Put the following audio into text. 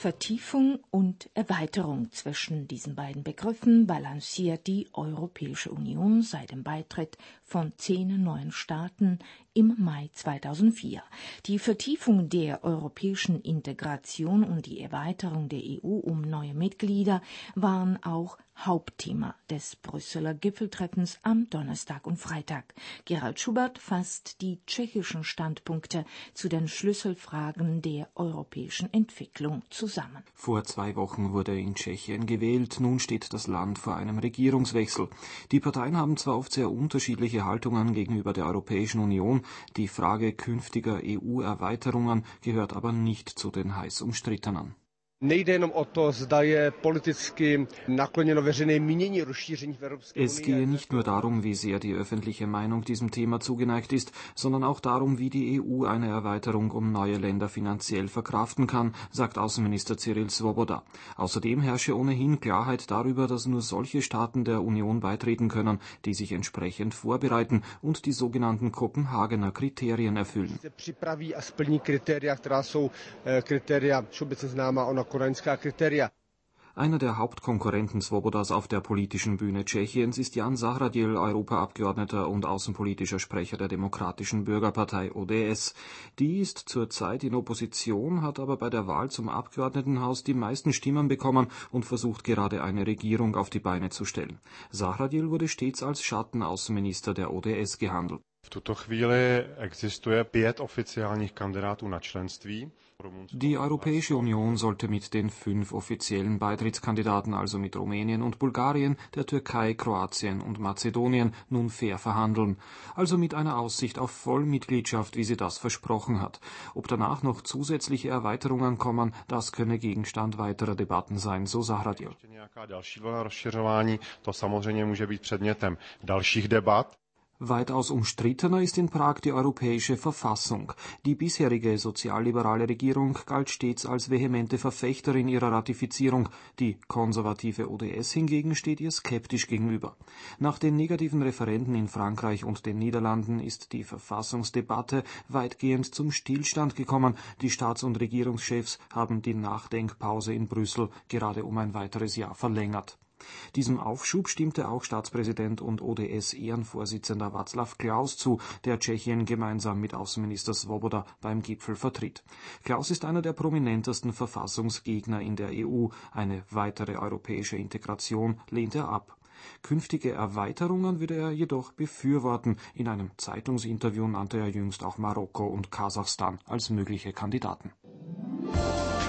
Vertiefung und Erweiterung. Zwischen diesen beiden Begriffen balanciert die Europäische Union seit dem Beitritt von 10 neuen Staaten im Mai 2004. Die Vertiefung der europäischen Integration und die Erweiterung der EU um neue Mitglieder waren auch Hauptthema des Brüsseler Gipfeltreffens am Donnerstag und Freitag. Gerald Schubert fasst die tschechischen Standpunkte zu den Schlüsselfragen der europäischen Entwicklung zusammen. Vor 2 Wochen wurde in Tschechien gewählt, nun steht das Land vor einem Regierungswechsel. Die Parteien haben zwar oft sehr unterschiedliche Haltungen gegenüber der Europäischen Union, die Frage künftiger EU-Erweiterungen gehört aber nicht zu den heiß umstrittenen. Es gehe nicht nur darum, wie sehr die öffentliche Meinung diesem Thema zugeneigt ist, sondern auch darum, wie die EU eine Erweiterung um neue Länder finanziell verkraften kann, sagt Außenminister Cyril Svoboda. Außerdem herrsche ohnehin Klarheit darüber, dass nur solche Staaten der Union beitreten können, die sich entsprechend vorbereiten und die sogenannten Kopenhagener Kriterien erfüllen. Einer der Hauptkonkurrenten Svobodas auf der politischen Bühne Tschechiens ist Jan Zahradil, Europaabgeordneter und außenpolitischer Sprecher der Demokratischen Bürgerpartei ODS. Die ist zurzeit in Opposition, hat aber bei der Wahl zum Abgeordnetenhaus die meisten Stimmen bekommen und versucht gerade eine Regierung auf die Beine zu stellen. Zahradil wurde stets als Schattenaußenminister der ODS gehandelt. V tuto chvíli existuje 5 oficiálních kandidátů na členství. Die Europäische Union sollte mit den 5 offiziellen Beitrittskandidaten, also mit Rumänien und Bulgarien, der Türkei, Kroatien und Mazedonien, nun fair verhandeln. Also mit einer Aussicht auf Vollmitgliedschaft, wie sie das versprochen hat. Ob danach noch zusätzliche Erweiterungen kommen, das könne Gegenstand weiterer Debatten sein, so Zahradil. Nějaká další vlna rozšiřování, to samozřejmě může být předmětem dalších debat. Weitaus umstrittener ist in Prag die europäische Verfassung. Die bisherige sozialliberale Regierung galt stets als vehemente Verfechterin ihrer Ratifizierung. Die konservative ODS hingegen steht ihr skeptisch gegenüber. Nach den negativen Referenden in Frankreich und den Niederlanden ist die Verfassungsdebatte weitgehend zum Stillstand gekommen. Die Staats- und Regierungschefs haben die Nachdenkpause in Brüssel gerade um ein weiteres Jahr verlängert. Diesem Aufschub stimmte auch Staatspräsident und ODS-Ehrenvorsitzender Václav Klaus zu, der Tschechien gemeinsam mit Außenminister Svoboda beim Gipfel vertritt. Klaus ist einer der prominentesten Verfassungsgegner in der EU. Eine weitere europäische Integration lehnt er ab. Künftige Erweiterungen würde er jedoch befürworten. In einem Zeitungsinterview nannte er jüngst auch Marokko und Kasachstan als mögliche Kandidaten.